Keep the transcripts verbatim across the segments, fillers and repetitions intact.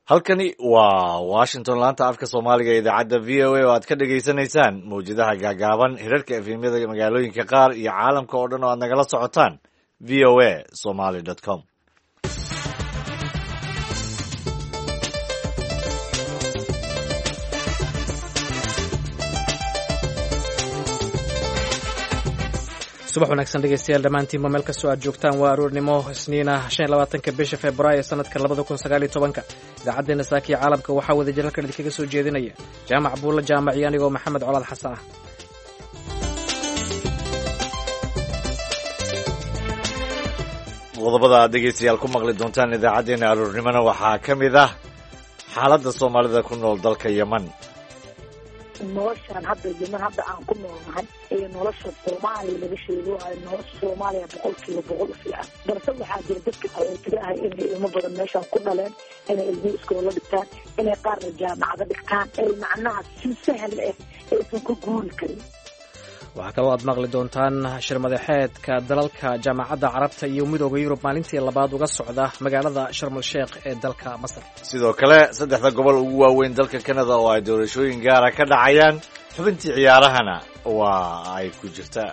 halkani waa washington laanta afka soomaaliga ee idaacadda v o a oo aad ka dhagaysanaysaan mawjadaha gaagaaban hirarka efemyada magaalooyinka qaar iyo caalamka oo dhan oo aad nagala socotaan v o a somaly dot com subax wanaagsan dhegeystayaal dhammaantiinba meel kastoo aad joogtaan waa aroornimo isniina shan iyo labaatanka bisha februaayo sanadka labada kun sagaal iyo tobanka idaacaddeenna saakiya caalamka waxaa wada jir halkan idinkaga soo jeedinaya jaamac buulla jaamac iyo anigoo maxamed colaad xasan ah qodobada aad dhegeystayaal ku maqli doontaan idaacaddeenna aroornimona waxaa ka mid ah xaaladda soomaalida ku nool dalka yeman noloshaan hadda yeman hadda aan ku noolnahay ee nolosha soomaaliya laga sheego waayo nolosha soomaaliya boqolkiiba boqol u fiican balse waxaa jira dadka qaxootiga ah inay ilmo badan meeshaan ku dhaleen inay ilmihii iskoola dhigtaan inay qaarna jaamacado dhigtaan ay macnaha si sahal ah aysan ku guuri karin waxaa kaloo aad maqli doontaan shir madaxeedka dalalka jaamacadda carabta iyo midooda yurub maalintii labaad uga socda magaalada sharmal sheekh ee dalka masar sidoo kale saddexda gobol ugu waaweyn dalka kanada oo ay doorashooyin gaara ka dhacayaan xubintii ciyaarahana waa ay ku jirtaa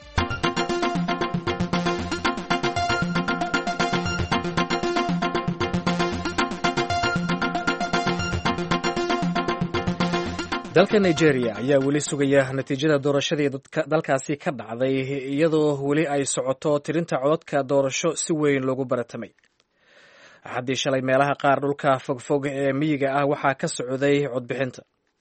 dalka nigeria ayaa weli sugaya natiijada doorashadii dalkaasi ka dhacday iyadoo weli ay socoto tirinta codadka doorasho si weyn loogu baratamay axaddii shalay meelaha qaar dhulka fogfog ee miyiga ah waxaa ka socday codbixinta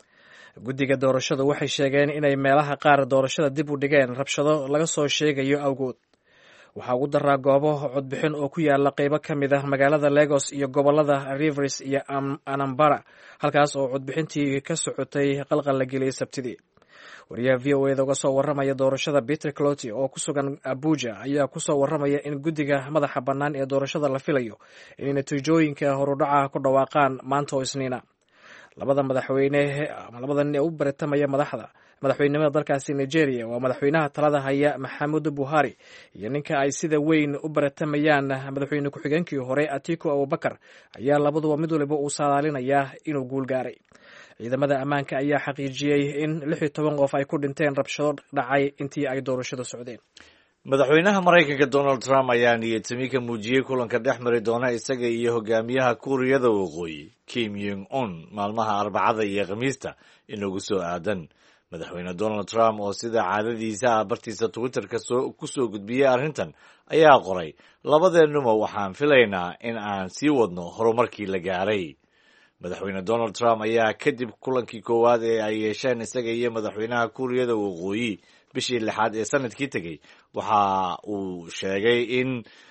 guddiga doorashadu waxay sheegeen inay meelaha qaar doorashada dib u dhigeen rabshado laga soo sheegayo awgood waxaa ugu daraa goobo codbixin oo ku yaala qeybo ka mid ah magaalada Lagos iyo gobolada Rivers iyo Anambra halkaas oo codbixintii ka socotay qalqal la geliyay Sabtidii wariyaha v o a da uga soo waramaya doorashada Peter Cloti oo ku sugan Abuja ayaa ku soo waramaya in guddiga madaxa bannaan ee doorashada la filayo inay natiijooyinka horudhaca ku dhawaaqaan maanta oo Isniina labada madaxweyne ama labada nin ee u baratamaya madaxda madaxweynimada dalkaasi Nigeria waa madaxweynaha talada haya Maxamudu Buhari iyo ninka ay sida weyn u baratamayaan madaxweyne ku-xigeenkii hore Atiku Abubakar ayaa labaduba mid waliba uu saadaalinaya inuu guul gaaray ciidamada ammaanka ayaa xaqiijiyey in lix iyo toban qof ay ku dhinteen rabshado dhacay intii ay doorashada socdeen madaxweynaha maraykanka Donald Trump ayaa niyadtami ka muujiyey kulanka dhex mari doona isaga iyo hogaamiyaha kuuriyada waqooyi Kim Jong Un maalmaha arbacada iyo khamiista inagu soo aadan madaxweyne Donald Trump oo sida caadadiisa ah bartiisa Twitterka ku soo gudbiyey arrintan ayaa qoray labadeennuba waxaan filaynaa in aan sii wadno horumarkii la gaaray madaxweyne Donald Trump ayaa kadib kulankii koowaad ee ay yeesheen isaga iyo madaxweynaha kuuriyada waqooyi bishii lixaad ee sanadkii tegey waxa uu sheegay in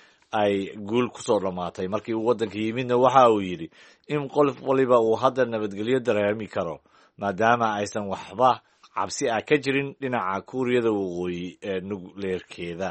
ay guul ku soo dhammaatay markii uu waddanka yimidna waxa uu yidhi in qof waliba uu hadda nabadgelyo dareemi karo maadaama aysan waxba cabsi ah ka jirin dhinaca kuuriyada waqooyi ee nukleerkeeda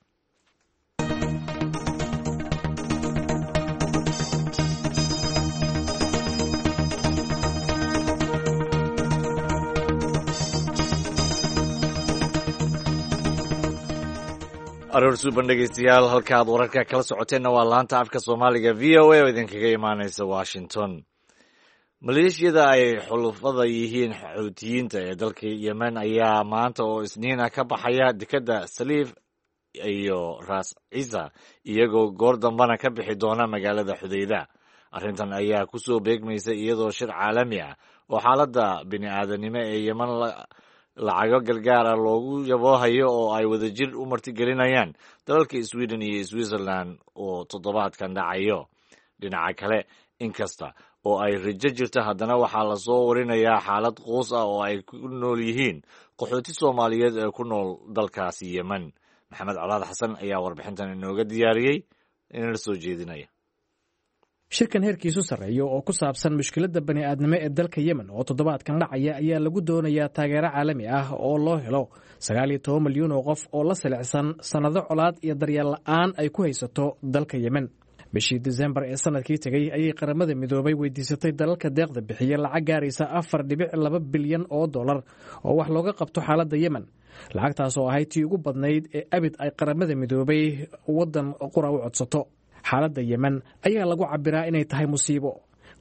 aroor suuban dhegeystayaal halka aad wararka kala socoteenna waa laanta afka soomaaliga v o a oo idinkaga imaanaysa washington maleeshiyada ay xulufada yihiin xuutiyiinta ee dalka yemen ayaa maanta oo isniina ka baxaya dekedda saliif iyo ras ciisa iyagoo goor dambana ka bixi doona magaalada xudayda arrintan ayaa ku soo beegmaysa iyadoo shir caalami ah oo xaaladda bini aadanimo ee yemen lacago gargaara loogu yaboohayo oo ay wadajir u martigelinayaan dalalka Sweden iyo Switzerland oo toddobaadkan dhacayo dhinaca kale inkasta oo ay rajo jirta haddana waxaa la soo warinayaa xaalad quus ah oo ay ku nool yihiin qaxooti Soomaaliyeed ee ku nool dalkaasi Yemen maxamed colaad xasan ayaa warbixintan inooga diyaariyey inala soo jeedinaya shirkan heerkiisu sarreeyo oo ku saabsan mushkiladda bani'aadnimo ee dalka Yemen oo toddobaadkan dhacaya ayaa lagu doonayaa taageero caalami ah oo loo helo sagaal iyo toban milyan oo qof oo la silicsan sanado colaad iyo daryeel la'aan ay ku haysato dalka Yemen bishii December ee sanadkii tagay ayay qaramada midoobay weydiisatay dalalka deeqda bixiya lacag gaaraysa afar dhibic laba bilyan oo dollar oo wax looga qabto xaaladda Yemen lacagtaas oo ahayd tii ugu badnayd ee abid ay qaramada midoobay waddan qura u codsato xaaladda Yemen ayaa lagu cabiraa inay tahay musiibo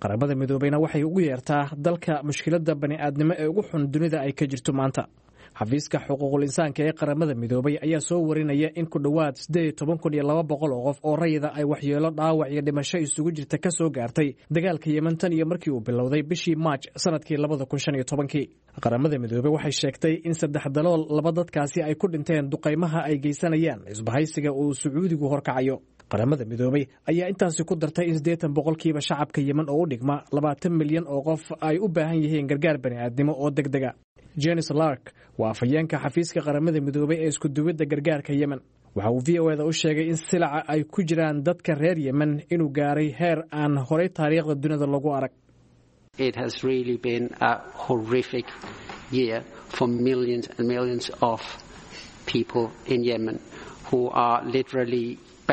qaramada midoobeyna waxay ugu yeertaa dalka mushkiladda bani'aadnimo ee ugu xun dunida ay ka jirto maanta. xafiiska xuquuqul insaanka ee qaramada midoobay ayaa soo warinaya in ku dhowaad siddeed iyo toban kun iyo laba boqol oo qof oo rayida ay waxyeelo dhaawac iyo dhimasho isugu jirta ka soo gaartay dagaalka Yemen tan iyo markii uu bilowday bishii March sanadkii labada kun shan iyo tobankii. qaramada midoobay waxay sheegtay in saddex dalool laba dadkaasi ay ku dhinteen duqaymaha ay geysanayaan isbahaysiga uu Sacuudigu horkacayo. qaramada midoobay ayaa intaasi ku dartay in siddeetan boqolkiiba shacabka Yemen oo u dhigma labaatan milyan oo qof ay u baahan yihiin gargaar bani'aadnimo oo degdeg ah. Janice Lark waa afhayeenka xafiiska qaramada midoobay ee isku duwidda gargaarka Yemen. waxa uu V O A da u sheegay in silaca ay ku jiraan dadka reer Yemen inuu gaaray heer aan horey taariikhda dunida lagu arag. It has really been a horrific year for millions and millions of people in Yemen who are literally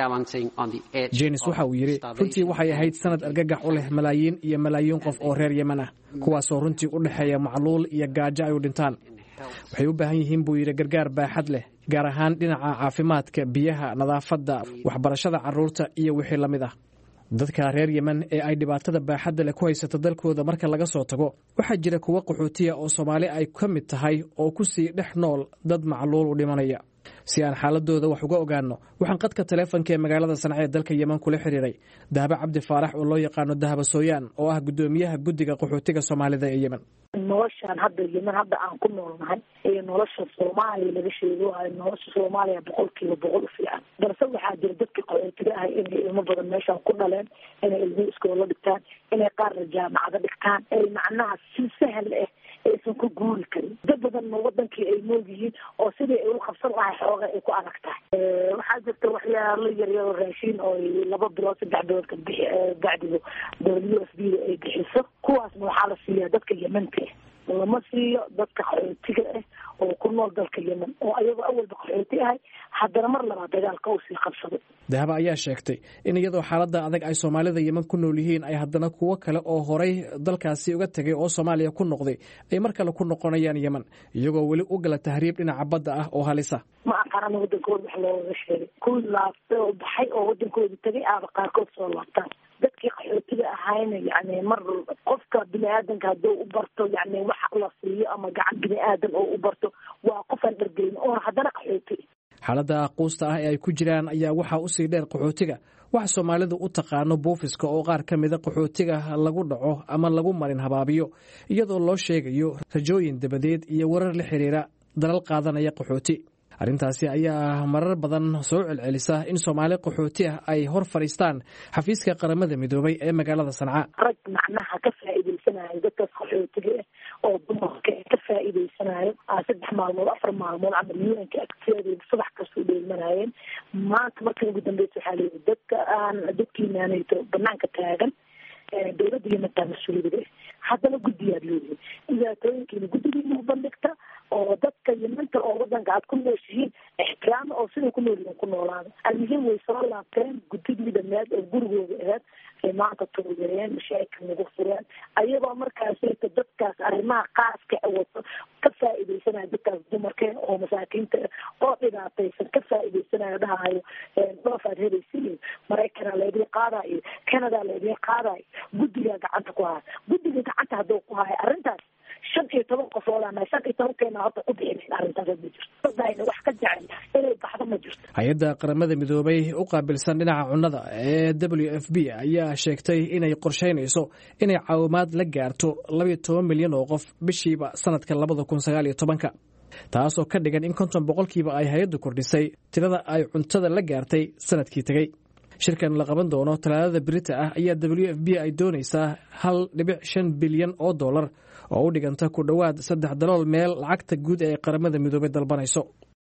Janice waxa uu yidhi runtii waxay ahayd sanad argagax u leh malaayiin iyo malaayiin qof oo reer Yemen ah kuwaasoo runtii u dhexeeya macluul iyo gaajo ay u dhintaan. waxay u baahan yihiin buu yidhi gargaar baaxad leh gaar ahaan dhinaca caafimaadka, biyaha, nadaafadda, waxbarashada carruurta iyo wixii la mid ah. dadka reer Yemen ee ay dhibaatada baaxadda leh ku haysato dalkooda marka laga soo tago waxaa jira kuwa qaxootiya oo Soomaali ay ka mid tahay oo ku sii dhex nool dad macluul u dhimanaya. si aan xaaladooda wax uga ogaano waxaan qadka taleefanka ee magaalada Sanca ee dalka Yemen kula xiriiray Dahaba Cabdi Faarax oo loo yaqaano Dahaba Sooyaan oo ah gudoomiyaha guddiga qaxootiga Soomaalida ee Yemen. noloshan hadda Yemen hadda aan ku noolnahay ee nolosha Soomaaliya laga sheego ay nolosha Soomaaliya boqolkiiba boqol fiican balse waxaa jira dadka qaxootiga ah in ilmo badan meeshan ku dhaleen inay ilmo iskoola dhigtaan inay qaar jaamacada dhigtaan ay macnaha si sahal ah aysan ku guuri karin dad badan wadankii ay moogyihiin oo sidii ay u qabsan lahay xooga ay ku adag tahay. waxaa jirta waxyaalo yaryar oo raashin oo laba bilood saddex bilood ka bixi bacdigo W F P ay bixiso kuwaasna waxaa la siiyaa dadka Yemenka lama siiyo dadka qaxootiga ah oo ku nool dalka Yemen oo ayaga awalba qaxooti ahay haddana mar labaad dagaalka uu sii qabsaday. Dahaba ayaa sheegtay in iyadoo xaaladda adag ay Soomaalida Yemen ku nool yihiin ay haddana kuwo kale oo horay dalkaasi uga tagay oo Soomaaliya ku noqday ay mar kale ku noqonayaan Yemen iyagoo weli u gala tahriib dhinaca badda ah oo halisa. ma aqaan wadankooda wax looga sheegay kuwi laabtay oo baxay oo wadankooda tagay aaba qaarkood soo laabtaan. dadkii qaxootiga ahayna yani mar qofka bini'aadanka hadduu u barto yani wax la siiyo ama gacan bini'aadan oo u barto waa qof aan dhargeyn oo haddana qaxooti. xaaladda quusta ah ee ay ku jiraan ayaa waxaa usii dheer qaxootiga waxa Soomaalidu u taqaano buufiska oo qaar ka mid a qaxootiga lagu dhaco ama lagu marin habaabiyo iyadoo loo sheegayo rajooyin dabadeed iyo warar la xiriira dalal qaadanaya qaxooti. arrintaasi ayaa marar badan soo celcelisa in Soomaali qaxooti ah ay hor fariistaan xafiiska qaramada midoobay ee magaalada Sanca. rag macnaha ka faa'iideysanayo dadka qaxootiga oo dumarka ka faa'iideysanayo saddex maalmood afar maalmood ama milyanka agteeda subax kasta dheelmanayeen maanta markii ugu dambeysay waxaa leeyahay dadka aan dadkiinaanayto banaanka taagan dowladda Yemen taa mas-uuliyadda haddana guddiyaad leeyihiin dhibaatooyinkiina guddigiina u bandhigta oo dadka Yemenka oo wadanka aad ku nooshihiin ixtiraama oo siday ku noolyihiin ku noolaada. almuhiim way soo laabteen guddigii dhammaad oo gurigooda ahayd ay maanta taageereen mashaakil nagu fureen ayagoo markaas dadkaas arrimaha qaaska wato ka faa'iideysanaya dadkaas dumarka oo masaakiinta oo dhibaataysan ka faa'iideysanaya dhahayo dhoofaad helaysiin Maraykanaa laydin qaadayo Canada laydin qaadayo guddiga gacanta ku haya guddiga gacanta hadduu ku haya arrintaas shan iyo toban qof oo lana shan iyo toban keena hadda ku bixin arrintaas ma jirto dadayna wax ka jecel inay baxdo ma jirto. hay'adda qaramada midoobay u qaabilsan dhinaca cunnada ee W F P ayaa sheegtay inay qorsheynayso inay caawimaad la gaarto laba iyo toban milyan oo qof bishiiba sanadka labada kun sagaal iyo tobanka taasoo ka dhigan in konton boqolkiiba ay hay'addu kordhisay tirada ay cuntada la gaartay sanadkii tegey. shirkan la qaban doono talaadada Birita ah ayaa W F P ay doonaysaa hal dhibic shan bilyan oo dollar oo u dhiganta ku dhowaad saddex dalool meel lacagta guud ee qaramada midoobay dalbanayso.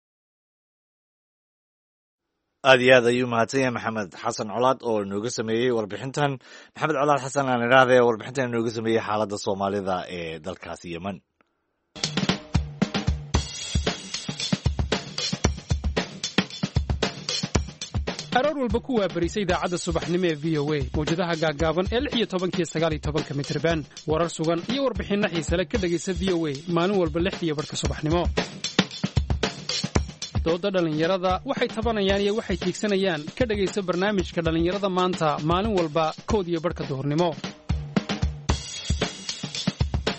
aad iyo aad ayuu mahadsan yahay maxamed xasan colaad oo inooga sameeyey warbixintan. maxamed colaad xasan aan idhaahday warbixintan inooga sameeyey xaaladda Soomaalida ee dalkaasi Yemen. aroor walba ku waabarisay idaacadda subaxnimo ee v o a mawjadaha gaaggaaban ee lix iyo tobankiyo sagaal iyo tobanka mitirban warar sugan iyo warbixinno xiise le ka dhegaysa v o a maalin walba lixdiiyo barhka subaxnimo. dooda dhallinyarada waxay tabanayaan iyo waxay tiigsanayaan ka dhegaysa barnaamijka dhallinyarada maanta maalin walba kood iyo barhka duhurnimo.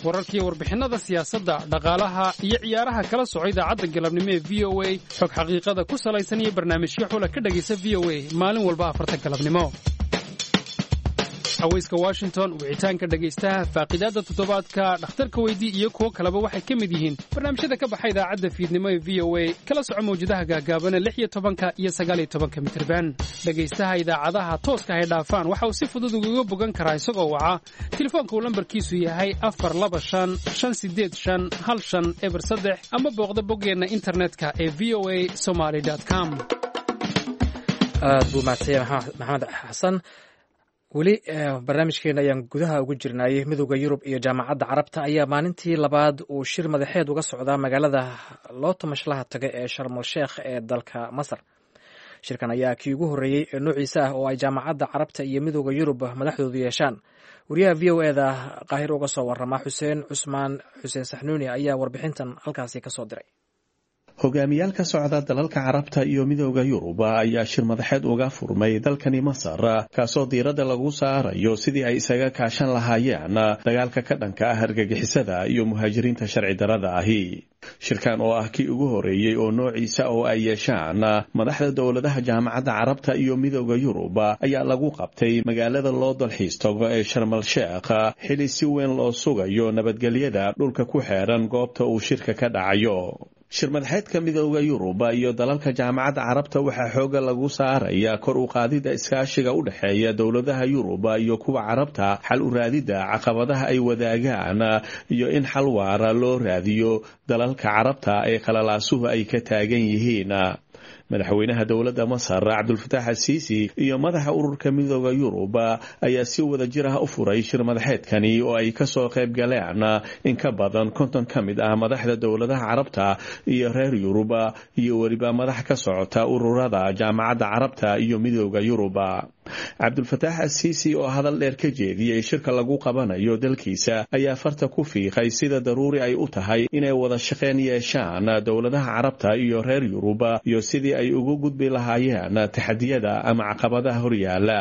wararkiiyo warbixinada siyaasadda dhaqaalaha iyo ciyaaraha kala soco idaacadda galabnimo ee v o a xog xaqiiqada ku salaysan iyo barnaamijyo xula ka dhegaysa v o a maalin walba afarta galabnimo. haweyska Washington, wicitaanka dhegaystaha, faaqidaada toddobaadka, dhakhtarka weydii iyo kuwo kaleba waxay ka mid yihiin barnaamijyada ka baxay idaacadda fiidnimo ee v o a kala soco mawjadaha gaagaaban lix iyo tobanka iyo sagaal iyo tobanka mitirban. dhegaystaha idaacadaha tooska hay dhaafaan waxa uu si fudud uga bogan karaa isagoo waca telefoonka uu lambarkiisu yahay afar laba shan shan sideed shan hal shan eber saddex ama booqda boggeena internetka ee v o a somali dot com. aad buu mahadsan maxamed xasan. weli barnaamijkeena ayaan gudaha ugu jirnay. midowda Yurub iyo jaamacadda Carabta ayaa maalintii labaad uu shir madaxeed uga socdaa magaalada loo tamashlaha taga ee Sharm el Sheikh ee dalka Masar. shirkan ayaa kii ugu horeeyay ee noociisa ah oo ay jaamacadda Carabta iyo midowda Yurub madaxdoodu yeeshaan. wariyaha v o a da Qaahir uga soo warama Xuseen Cusmaan Xuseen Saxnuuni ayaa warbixintan halkaasi ka soo diray. hogaamiyaal ka socda dalalka Carabta iyo midowda Yurub ayaa shir madaxeed uga furmay dalkani Masar kaasoo diiradda lagu saarayo sidii ay isaga kaashan lahaayeen dagaalka ka dhanka ah argagixisada iyo muhaajiriinta sharci darrada ahi. shirkan oo ah kii ugu horeeyay oo noociisa oo ay yeeshaan madaxda dowladaha jaamacadda Carabta iyo midowda Yurub ayaa lagu qabtay magaalada loo dalxiis tago ee Sharm el Sheikh xili si weyn loo sugayo nabadgelyada dhulka ku xeeran goobta uu shirka ka dhacayo. shir madaxeedka midowda Yurub iyo dalalka jaamacadda Carabta waxaa xooga lagu saaraya kor u qaadida iskaashiga u dhaxeeya dowladaha Yurub iyo kuwa Carabta, xal u raadida caqabadaha ay wadaagaan iyo in xal waara loo raadiyo dalalka Carabta ee qalalaasuhu ay ka taagan yihiin. madaxweynaha dowladda Masar Cabdulfataax Al-Siisi iyo madaxa ururka midowda Yurub ayaa si wada jir ah u furay shir madaxeedkani oo ay ka soo qayb galeen in ka badan konton ka mid ah madaxda dowladaha Carabta iyo reer Yurub iyo waliba madax ka socota ururada jaamacadda Carabta iyo midowda Yurub. Cabdulfataax Al-Siisi oo hadal dheer ka jeediyay shirka lagu qabanayo dalkiisa ayaa farta ku fiiqay sida daruuri ay u tahay inay wada shaqeyn yeeshaan dowladaha Carabta iyo reer Yurub iyo sidii ay ugu gudbi lahaayeen taxadiyada ama caqabadaha horyaala.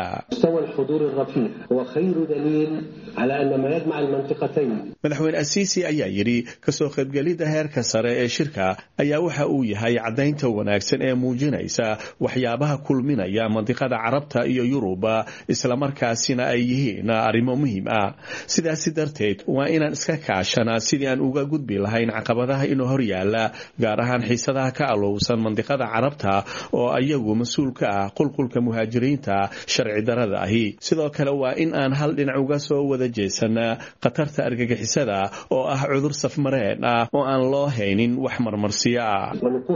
madaxweyne Al-Siisi ayaa yiri kasoo qaybgalida heerka sare ee shirka ayaa waxa uu yahay cadaynta wanaagsan ee muujinaysa waxyaabaha kulminaya mandiqada Carabta iyo Yurub isla markaasina ay yihiin arrimo muhiim ah. sidaas darteed waa inaan iska kaashanaa sidii aan uga gudbi lahayn caqabadaha inoo horyaala, gaar ahaan xiisadaha ka alowsan mandiqada Carabta oo ayagu mas'uul ka ah qulqulka muhaajiriinta sharci darrada ahi. sidoo kale waa in aan hal dhinac uga soo wada jeesanaa khatarta argagixisada oo ah cudur safmareen ah oo aan loo haynin wax marmarsiyo ah.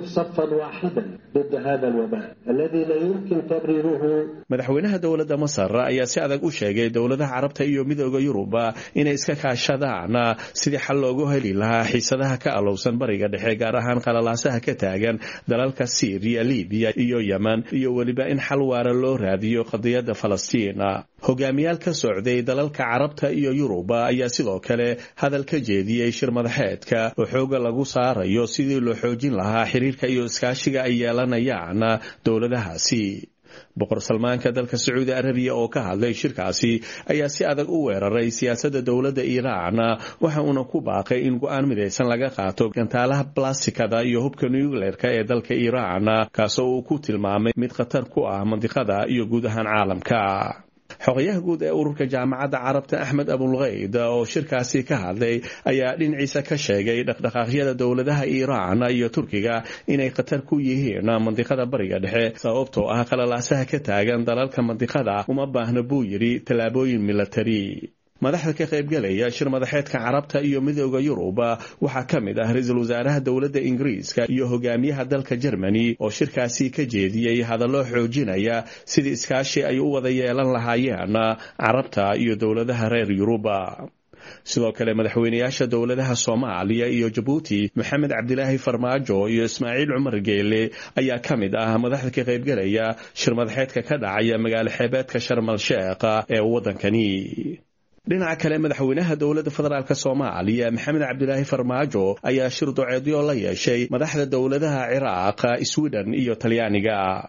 madaxweynaha dowladda Masar ayaa si adag u sheegay dowladaha Carabta iyo midowda Yurub inay iska kaashadaan sidii xal loogu heli lahaa xiisadaha ka alowsan bariga dhexe, gaar ahaan qalalaasaha ka taagan dalalka Syria, Libiya iyo Yemen, iyo waliba in xal waara loo raadiyo qadiyadda Falastiin. hogaamiyaal ka socday dalalka Carabta iyo Yurub ayaa sidoo kale hadal ka jeediyay shir madaxeedka oo xooga lagu saarayo sidii loo xoojin lahaa xiriirka iyo iskaashiga ay yeelanayaan dowladahaasi. boqor Salmaanka dalka Sacuudi Arabiya oo ka hadlay shirkaasi ayaa si adag u weeraray siyaasadda dowladda Iiraan, waxa uuna ku baaqay in go'aan midaysan laga qaato gantaalaha blastikada iyo hubka nuclearka ee dalka Iiraan, kaasoo uu ku tilmaamay mid khatar ku ah mandiqada iyo guud ahaan caalamka. xogayaha guud ee ururka jaamacadda Carabta Axmed Abulghayd oo shirkaasi ka hadlay ayaa dhinaciisa ka sheegay dhaqdhaqaaqyada dowladaha Iiraan iyo Turkiga inay khatar ku yihiin mandiqada bariga dhexe, sababtoo ah qalalaasaha ka taagan dalalka mandiqada uma baahna buu yiri tallaabooyin militari. madaxda ka qaybgalaya shir madaxeedka Carabta iyo midowda Yurub waxaa ka mid ah ra'iisul wasaaraha dowladda Ingiriiska iyo hogaamiyaha dalka Germany oo shirkaasi ka jeediyay hadallo xoojinaya sidii iskaashi ay u wada yeelan lahaayeen Carabta iyo dowladaha reer Yurub. sidoo kale madaxweynayaasha dowladaha Soomaaliya iyo Djibouti Maxamed Cabdilaahi Farmaajo iyo Ismaaciil Cumar Geele ayaa ka mid ah madaxda ka qaybgalaya shir madaxeedka ka dhacaya magaalo xeebeedka Sharm el Sheikh ee wadankani. dhinaca kale madaxweynaha dowladda federaalk Soomaaliya Maxamed Cabdilaahi Farmaajo ayaa shir duceedyo la yeeshay madaxda dowladaha Ciraaq, Sweden iyo Talyaaniga.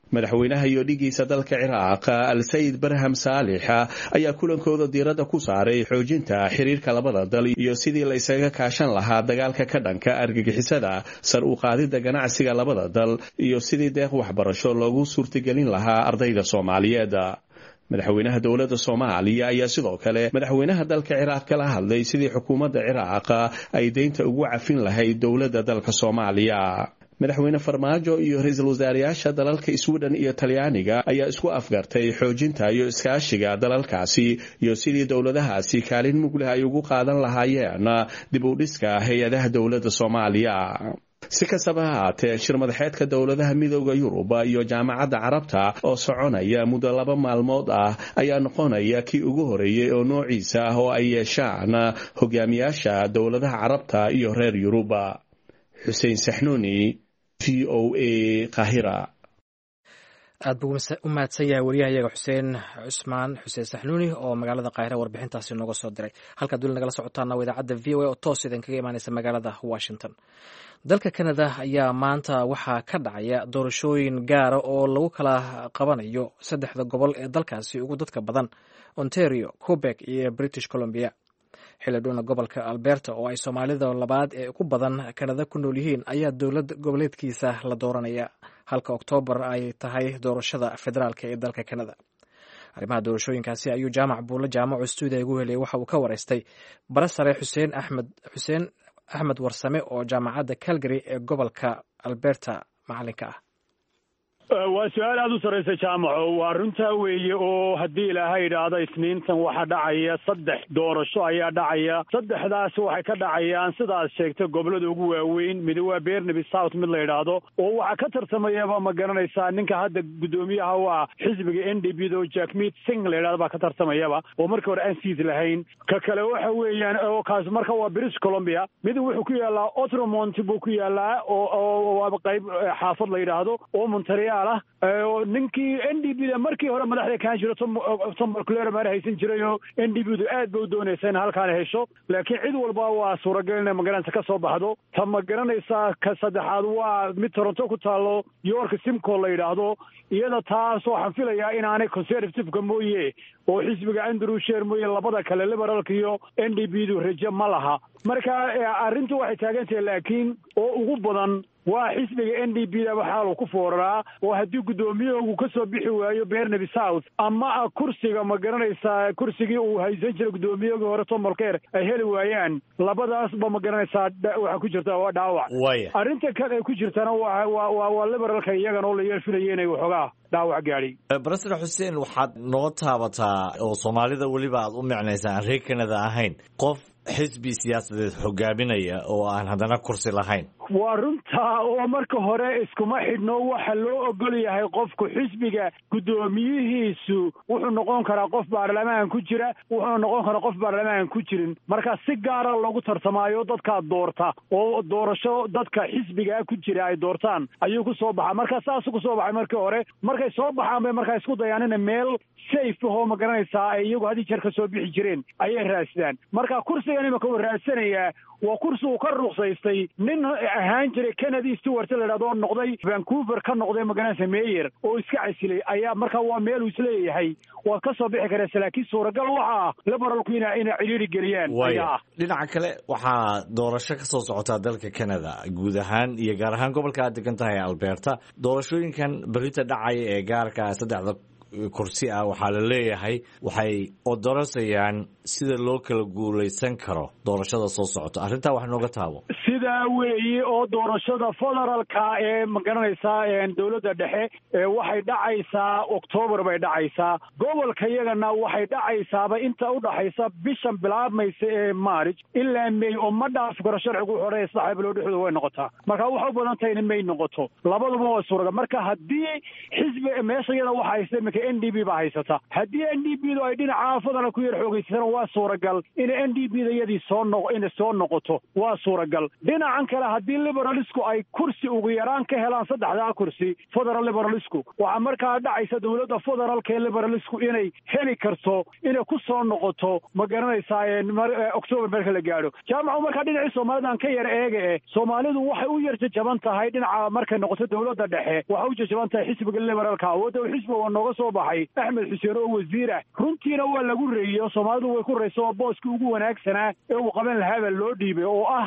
madaxweynaha iyo dhigiisa dalka ciraaq al-sayid barham saalix ayaa kulankooda diiradda ku saaray xoojinta xiriirka labada dal iyo sidii la isaga kaashan lahaa dagaalka ka dhanka argagixisada, sar u qaadidda ganacsiga labada dal iyo sidii deeq waxbarasho loogu suurtagelin lahaa ardayda Soomaaliyeed. madaxweynaha dowladda Soomaaliya ayaa sidoo kale madaxweynaha dalka Ciraaq kala hadlay sidii xukuumadda Ciraaq ay deynta ugu cafin lahayd dowladda dalka Soomaaliya. madaxweyne Farmaajo iyo ra'iisul wasaarayaasha dalalka Sweden iyo Talyaaniga ayaa isku afgartay xoojinta iyo iskaashiga dalalkaasi iyo sidii dowladahaasi kaalin mug leh ay ugu qaadan lahaayeen dib u dhiska hay'adaha dowladda Soomaaliya. si kastaba ha ahaatee shir madaxeedka dowladaha midooda Yurub iyo jaamacadda Carabta oo soconaya muddo laba maalmood ah ayaa noqonaya kii ugu horeeyay oo noociisa ah oo ay yeeshaan hogaamiyaasha dowladaha Carabta iyo reer Yurub. Xuseen Saxnuuni, V O A Qaahira. aad buu u mahadsan yahay wariyahayaga xuseen cusmaan xuseen saxnuuni oo magaalada Qaahira warbixintaasi nooga soo diray. halkaad weli nagala socotaana waa idaacadda V O A oo toos idin kaga imaanaysa magaalada Washington. dalka Canada ayaa maanta waxaa ka dhacaya doorashooyin gaara oo lagu kala qabanayo saddexda gobol ee dalkaasi ugu dadka badan, Ontario, Quebec iyo British Columbia. xildhibaan gobolka Alberta oo ay Soomaalida labaad ee ku badan Canada ku nool yihiin ayaa dowlad goboleedkiisa la dooranaya, halka Oktoobar ay tahay doorashada federaalka ee dalka Canada. arrimaha doorashooyinkaasi ayuu jaamac buulo jaamaco stuudiga ugu helay waxa uu ka wareystay barasare Xuseen Axmed Xuseen Axmed Warsame oo jaamacadda Calgary ee gobolka Alberta macalinka ah. waa su-aal aada u sarreysa jaamaco. waa runtaa weeye oo haddii ilaahay idhaahdo isniintan waxaa dhacaya saddex doorasho ayaa dhacaya. saddexdaas waxay ka dhacayaan sidaad sheegtay gobolada ugu waaweyn. mid waa Burnaby South mid la idhaahdo oo waxaa ka tartamayaba ma garanaysaa ninka hadda guddoomiyaha waa xisbiga N D P da Jagmeet Singh la idhaahdo baa ka tartamayaba oo markii hore aan siis lahayn. ka kale waxa weeyaan oo kaas marka waa British Columbia. mid wuxuu ku yaalaa Otromont buu ku yaalaa oo oo waa qayb xaafad la idhaahdo oo Montreal ninkii N D P da markii hore madaxda kaan jiro Tom Clear ma haysan jiray oo N D P du aad buu doonaysan halkaan hesho, laakiin cid walba waa suuragal in magaranaysa ka soo baxdo. ta ma garanaysaa ka saddexaad waa mid Toronto ku taalo York Simcoe la yiraahdo. iyada taas waxaan filayaa inaanay conservative-ka mooye oo xisbiga Andrew Scheer mooye labada kale liberalka iyo N D P du rajo ma laha. marka arrintu waxay taagan tahay laakiin oo ugu badan waa xisbiga N D P da waxa uu ku fooraa oo haddii gudoomiyuhu ka soo bixi waayo Burnaby South ama kursiga ma garanaysaa kursigii uu haysan jiray gudoomiyuhu hore Tom Mulcair ay heli waayaan, labadaas ba ma garanaysaa waxa ku jirta waa dhaawac. arrinta kale ay ku jirtana waa waa waa liberalka iyagana oo la yeelfinayay inay waxoogaa dhaawac gaari. Barasar Xuseen, waxaad noo taabataa oo Soomaalida weliba aad u micnaysaan reer Canada ahayn qof xisbi siyaasadeed hogaaminaya oo aan haddana kursi lahayn. waa runtaa oo marka hore iskuma xidhno waxa loo ogol yahay qofku xisbiga guddoomiyihiisu wuxuu noqon karaa qof baarlamaan ku jira, wuxuu noqon karaa qof baarlamaan ku jirin. marka si gaara loogu tartamaayo dadka doorta oo doorasho dadka xisbiga ku jira ay doortaan ayuu ku soo baxaa. marka saas ku soo baxay markii hore, markay soo baxaan bay markaa isku dayaan in meel safe oo ma garanaysaa ay iyagu hadii jeer ka soo bixi jireen ayay raadsadaan. marka kursigan imaka uu raadsanayaa waa kursi uu ka ruqsaystay nin ahaan jiray Kennedy Stewart la yiraahdo noqday Vancouver ka noqday magaranaysa mayor oo iska casilay ayaa markaa waa meel uu isleeyahay waa ka soo bixi karaa, laakiin suuragal waxa liberalku ina ina ciriiri geliyaan ayaa. dhinaca kale waxaa doorasho ka soo socota dalka Canada guud ahaan iyo gaar ahaan gobolka aad degan tahay Alberta. doorashooyinkan berita dhacay ee gaarka saddexda kursi ah waxaa la leeyahay waxay odorosayaan sida loo kala guulaysan karo doorashada soo socota. arrintaa wax nooga taabo. sidaa weeye oo doorashada federaalka ee ma garanaysaa dowladda dhexe waxay dhacaysaa Oktoobar bay dhacaysaa. gobolka iyagana waxay dhacaysaaba inta u dhaxaysa bishan bilaabmaysa ee March ilaa May oo ma dhaaf karo sharcigu hore saaxiib loo dhexdo way noqotaa. marka waxa u badan tahay in May noqoto, labaduba waa suuragal. marka haddii xisbi meesha iyada waxa ay iminka n d b baa haysata haddii n d b du ay dhinaca federal ku yar xoogaysatana waa suuragal in n d b da iyadii soo noq inay soo noqoto waa suuragal dhinacan kale haddii liberalisku ay kursi ugu yaraan ka helaan saddexdaa kursi federal liberalisku waxaa markaa dhacaysa dowladda federaalka ee liberalisku inay heli karto inay ku soo noqoto ma garanaysaa october marka la gaadho jaamacu markaa dhinacii soomaalida aan ka yar eega eh soomaalidu waxay u yar jajaban tahay dhinaca markay noqoto dowladda dhexe waxay u jajaban tahay xisbiga liberaalka awoodda xisbiga waa nooga soo baxay axmed xuseen oo wasiir ah runtiina waa lagu reeyey oo soomaalidu way ku reyso oo booskii ugu wanaagsanaa ee uu qaban lahaabaa loo dhiibay oo ah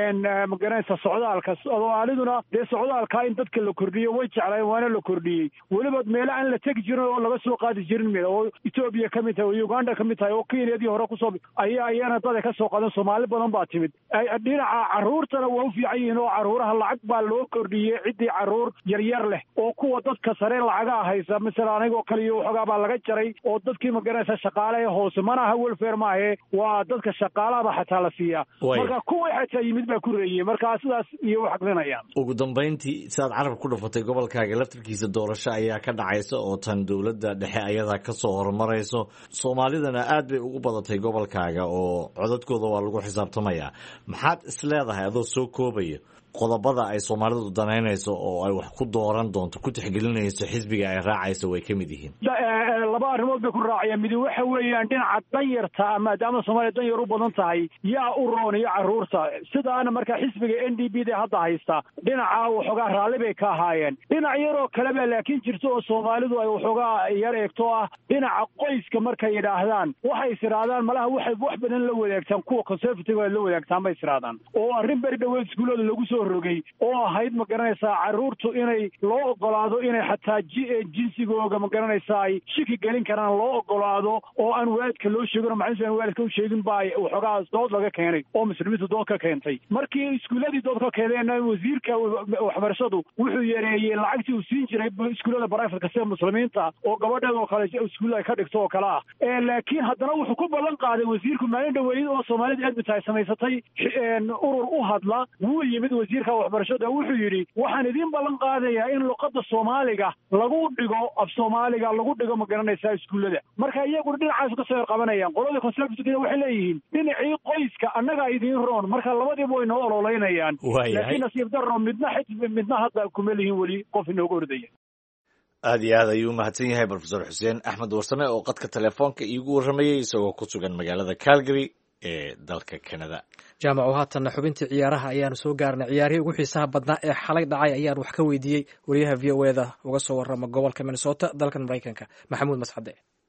ma garanaysa socdaalka soomaaliduna dee socdaalka in dadka la kordhiyo way jeclaayeen waana la kordhiyey weliba meelo aan la tegi jirin oo laga soo qaadi jirin mid oo etoobiya ka mid tahay oo uganda ka mid tahay oo kenyadii hore kusoo ayaa iyana dada ka soo qadan soomaali badan baa timid dhinaca carruurtana waa u fiican yihiin oo carruuraha lacag baa loo kordhiyey ciddii carruur yaryar leh oo kuwa dadka sare lacagaa haysa masala anigoo kale iyo waxoogaa baa laga jaray oo dadkii ma garanaysa shaqaale ee hoose mana aha welfare maahe waa dadka shaqaalahaba xataa la siiyaa marka kuwii xataa yimid baa ku reeyey markaa sidaas iyo u xaqlinayaan ugu dambayntii sidaad carab ku dhufatay gobolkaaga laftarkiisa doorasho ayaa ka dhacaysa oo tan dowladda dhexe ayadaa ka soo horumarayso soomaalidana aad bay ugu badatay gobolkaaga oo codadkooda waa lagu xisaabtamayaa maxaad is leedahay adoo soo koobaya qodobada ay soomaalidu danaynayso oo ay wax ku dooran doonto ku tixgelinayso xisbiga ay raacayso way ka mid yihiin laba arrimood bay ku raacayaan midi waxa weeyaan dhinaca danyarta maadaama soomaaliya danyar u badan tahay yaa u roon iyo carruurta sidaana markaa xisbiga n d b da hadda haysta dhinaca waxoogaa raalli bay ka ahaayeen dhinac yaroo kaleba laakiin jirto oo soomaalidu ay waxoogaa yar eegto ah dhinaca qoyska markay yidhaahdaan waxay is idhaahdaan malaha waxay wax badan la wadaagtaan kuwa conservative ay la wadaagtaan bay is idhaahdaan oo arrin beri dhaweed iskuullada lagu soo rogay oo ahayd ma garanaysaa carruurtu inay loo ogolaado inay xataa jinsigooga ma garanaysaa ay shiki gelin karaan loo ogolaado oo aan waalidka loo sheegin oo macalin aan waalidka u sheegin baa waxoogaa dood laga keenay oo muslimiintu dood ka keentay markii iskuuladii dood ka keeneen wasiirka waxbarashadu wuxuu yareeyey lacagtii uu siin jiray iskuullada baraafatka sida muslimiinta oo gabadheed oo kale iskuulla ay ka dhigto oo kale ah laakiin haddana wuxuu ku ballan qaaday wasiirku maalin dhaweeyey oo soomaalida aad mitaay samaysatay urur u hadla wuu yimid wasiirka waxbarashada wuxuu yidhi waxaan idiin ballan qaadayaa in luqadda soomaaliga lagu dhigo af soomaaliga lagu dhigo ma garanaysaa iskuullada marka iyaguna dhinacaasu kasoo yar qabanayaan qolada conservative waxay leeyihiin dhinacii qoyska annagaa idiin roon marka labadiiba way noo ololeynayaan laakiin nasiib darro midna midna hadda kuma lihin weli qof inooga ordaya aad iyo aad ayuu umahadsan yahay brofesor xuseen axmed warsame oo qadka telefoonka iigu warramayey isagoo ku sugan magaalada calgary ee dalka canada jaamaco haatanna xubintii ciyaaraha ayaanu soo gaarnay ciyaarihii ugu xiisaha badnaa ee xalay dhacay ayaan wax ka weydiiyey wariyaha v o eda uga soo warrama gobolka minnesota dalkan maraykanka maxamuud mascade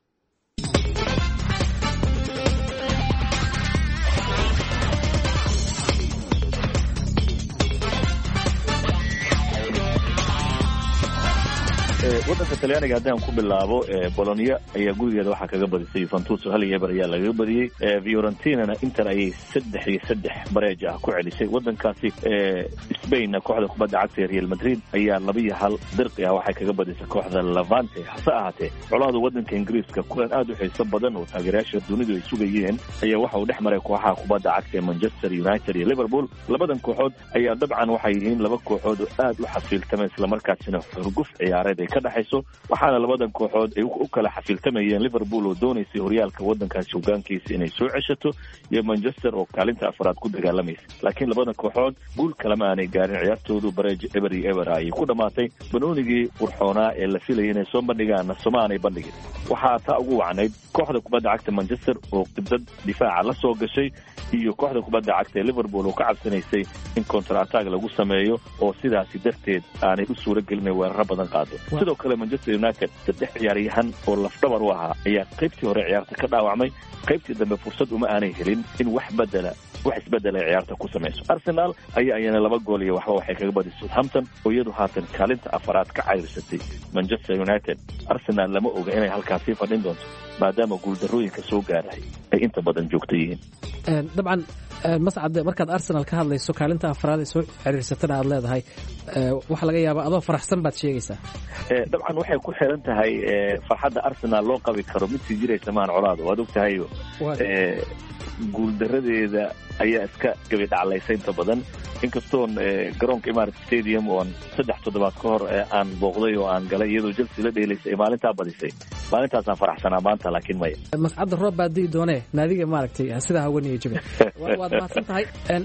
waddanka talyaaniga haddaan ku bilaabo bolonia ayaa gurigeeda waxaa kaga badisay yuventus hal iyo eber ayaa lagaga badiyey fiorentinana inter ayay saddex iyo saddex bareej ah ku celisay waddankaasi spainna kooxda kubadda cagta ee real madrid ayaa laba iyo hal dirqi ah waxay kaga badisay kooxda levante hase ahaatee colaada waddanka ingiriiska kulan aad u xiiso badan oo taageerayaasha dunidu ay sugayeen ayaa waxa uu dhex maray kooxaha kubadda cagta ee manchester united iyo liverpool labadan kooxood ayaa dabcan waxay yihiin laba kooxood oo aad u xafiiltama islamarkaasina xurguf ciyaareed ay ka dhexayso waxaana labadan kooxood ay u kala xafiiltamayeen liverpool oo doonaysay horyaalka waddankaasi hogaankiisa inay soo ceshato iyo manchester oo kaalinta afraad ku dagaalamaysa laakiin labadan kooxood guul kalema aanay gaarin ciyaartoodu bareej eber iyo eber ayay ku dhammaatay banoonigii qurxoonaa ee la filayay inay soo bandhigaanna soma aanay bandhigin waxaa taa ugu wacnayd kooxda kubadda cagta manchester oo qibdad difaaca la soo gashay iyo kooxda kubadda cagta ee liverpool oo ka cabsanaysay in counter attack lagu sameeyo oo sidaasi darteed aanay u suura gelin weeraro badan qaado sidoo kale manchester united saddex ciyaaryahan oo lafdhabar u ahaa ayaa qaybtii hore ciyaarta ka dhaawacmay qaybtii dambe fursad uma aanay helin in wax bedela wax isbedel ay ciyaarta ku samayso arsenal ayaa ayana laba gool iyo waxba waxay kaga badisay southampton oo iyadu haatan kaalinta afaraad ka cayrsatay manchester united arsenal lama oga inay halkaasii fadhin doonto maadaama guuldarooyinka soo gaarahay ay inta badan joogto yihiin dabcan mascad markaad Arsenal ka hadlayso kaalinta afraad ee soo xiriirsatana aad leedahay waxa laga yaabaa adoo faraxsan baad sheegaysaa dabcan waxay ku xiran tahay farxadda Arsenal loo qabi karo mid sii jiraysa maan colaado waad ogtahay guuldaradeeda ayaa iska gabi dhaclaysay inta badan inkastoon garoonka Emirates Stadium oo saddex toddobaad ka hor aan booqday oo aan galay iyadoo Chelsea la dheelaysay maalintaa badisay maalintaas aan faraxsanaa maanta laakiin maya mascad roob baa dii doonee naadiga maaragtay sida hawaniga jabay waad maasan tahay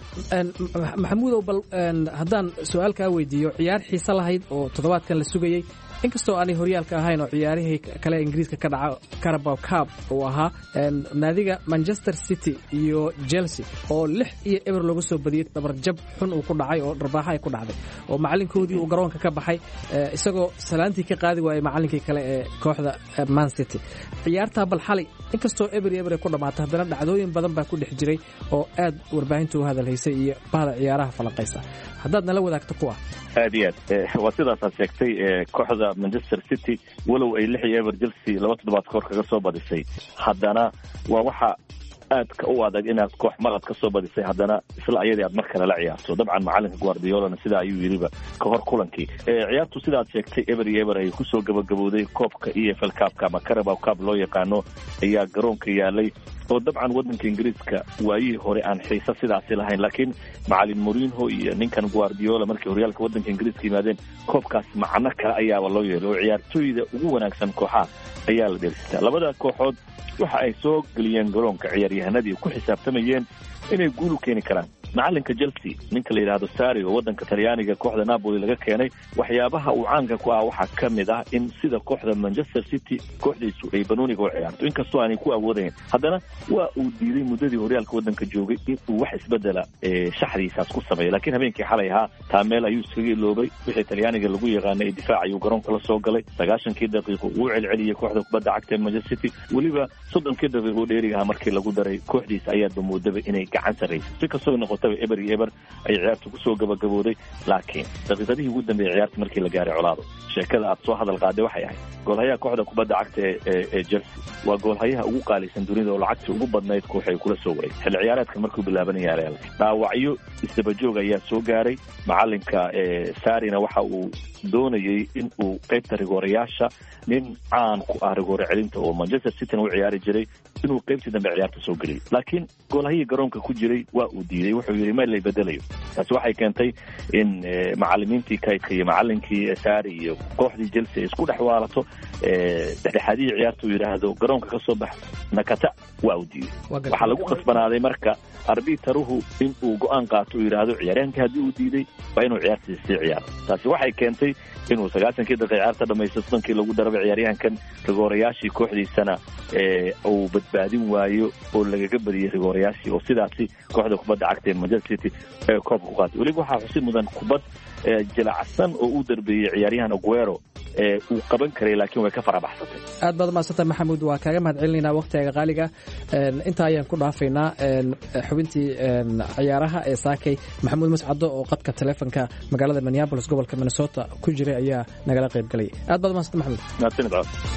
maxamuud bal haddaan su'aal kaa weydiiyo ciyaar xiiso lahayd oo toddobaadkan la sugayay inkastoo aanay horyaalka ahayn oo ciyaarihii kale Ingiriiska ka dhaca Carabao Cup oo ahaa naadiga Manchester City iyo Chelsea oo lix iyo eber lagu soo badiyay dabar jab xun uu ku dhacay oo dharbaaxa ay ku dhacday oo macalinkoodii uu garoonka ka baxay isagoo salaantii ka qaadi waayay macalinkii kale ee kooxda Man City ciyaarta bal xalay inkastoo eber eber ku dhamaatay haddana dhacdooyin badan baa ku dhex jiray oo aad warbaahintu u hadalhaysay iyo bahda ciyaaraha falanqaysa haddaad nala wadaagto kuwa aad iyo aad waa sidaas aad sheegtay kooxda Manchester City walow ay lix iyo eber Chelsea laba toddobaad ka hor kaga soo badisay haddana waa waxa aadka u adag inaad koox marad ka soo badisay haddana isla ayadii aad mar kale la ciyaarto dabcan macalinka Guardiola sida ayuu yiriba ka hor kulankii ciyaartu sida aad sheegtay eber iyo eber ay ku soo gabagabowday koobka E F L Cup ama Carabao Cup loo yaqaano ayaa garoonka yaalay oo dabcan wadanka Ingiriiska waayii hore aan xiiso sidaas lahayn laakiin macallin Mourinho iyo ninkan Guardiola markii horyaalka wadanka Ingiriiska yimaadeen koobkaas macna kale ayaa loo yeelay ciyaartooyda ugu wanaagsan kooxaha ayaa la dheerstaa labada kooxood waxa ay soo galiyeen garoonka ciyaaryahanadii ku xisaabtamayeen inay guul u keeni karaan macalinka Chelsea ninka la yiraahdo Sarri oo wadanka Talyaaniga kooxda Napoli laga keenay waxyaabaha uu caanka ku ah waxa kamid ah in sida kooxda Manchester City kooxdiisu ay banooniga u ciyaarto inkastoo aanay ku awoodeen haddana waa uu diiday muddadii horyaalka wadanka joogay in uu wax isbedela shaxdiisaas ku sameeyo laakiin habeenkii xalay ahaa taameel ayuu iskaga iloobay wixii Talyaaniga lagu yaqaanay difaac ayuu garoonka la soo galay sagaashankii daqiiqo uu celceliyay kooxda kubadda cagta Manchester City waliba soddonkii daqiiqo dheeriga markii lagu daray kooxdiisa ayaa dumooday inay gacan sareysay si kastoo noqotay eber iyo eber ay ciyaartu ku soo gabagabowday laakiin daqiiqadihii ugu dambeeyay ciyaarta markii la gaaray colaado sheekada aad soo hadal qaaday waxay ahayd goolhayaha kooxda kubadda cagta ee Chelsea waa goolhayaha ugu qaalisan dunida oo lacagta ugu badnayd kooxay kula soo wareegay xilli ciyaareedka markuu bilaabanayay Real dhaawacyo isdaba joog ayaa soo gaaray macalinka Sarrina waxa uu doonayay in uu qaybta rigoorayaasha nin caan ku ah rigoore celinta oo Manchester City u ciyaari jiray inuu qaybtii dambe ciyaarta soo galiyay laakiin goolhayihii garoonka ku jiray waa uu diiday wuxuu yiri ma lay bedelayo taasi waxay keentay in macallimiintii kaydka iyo macallinkii Sarri iyo kooxdii Chelsea isku dhaxwaalato dhexdhexaadii ciyaartu yiraahdo garoonka ka soo bax nakata waa uu diiday waxa lagu qasbanaaday marka arbitruhu in uu go'aan qaato yiraahdo ciyaaryahanka hadii uu diiday waa inuu ciyaartiisa sii ciyaaro taasi waxay keentay inuu sagaashankii daqiiqo ciyaarta dhameystay soddonkii lagu darabay ciyaaryahankan rigoorayaashii kooxdiisana ee uu badbaadin waayo oo lagaga badiyay rigoorayaashii oo sidaasi kooxda kubadda cagta ee Manchester City ee koobka ku qaatay waliba waxa xusid mudan kubad jilacsan oo uu darbeeyay ciyaaryahan Aguero ee uu qaban karay laakiin way ka farabaxsatay aad baad maasanta Maxamuud waa kaaga mahadcelinayna waqtiga qaaliga inta ayaan ku dhaafaynaa xubintii ciyaaraha ee saakay Maxamuud Mascado oo qadka telefoonka magaalada Minneapolis gobolka Minnesota ku jiray ayaa nagala qayb galay aad baad maasanta Maxamuud naadsanid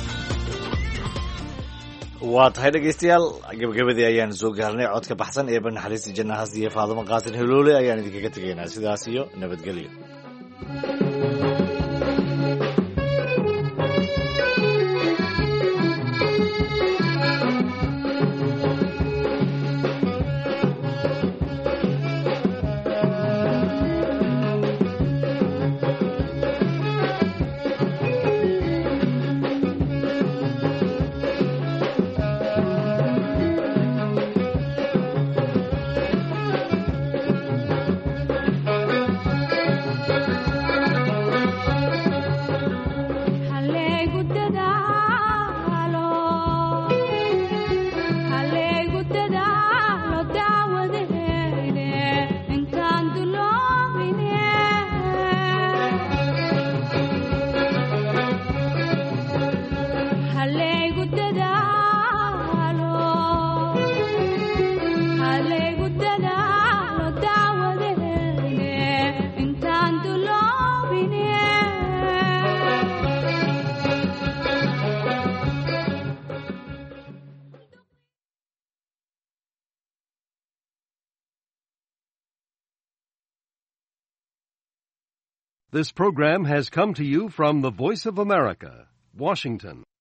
waa tahay dhegaystayaal gabagabadii ayaan soo gaarnay codka baxsan ee banaxariista jannahaas iyo Faadimo Qaasin Hiloole ayaan idinkaga tegaynaa sidaas iyo nabadgelyo This program has come to you from the Voice of America, Washington.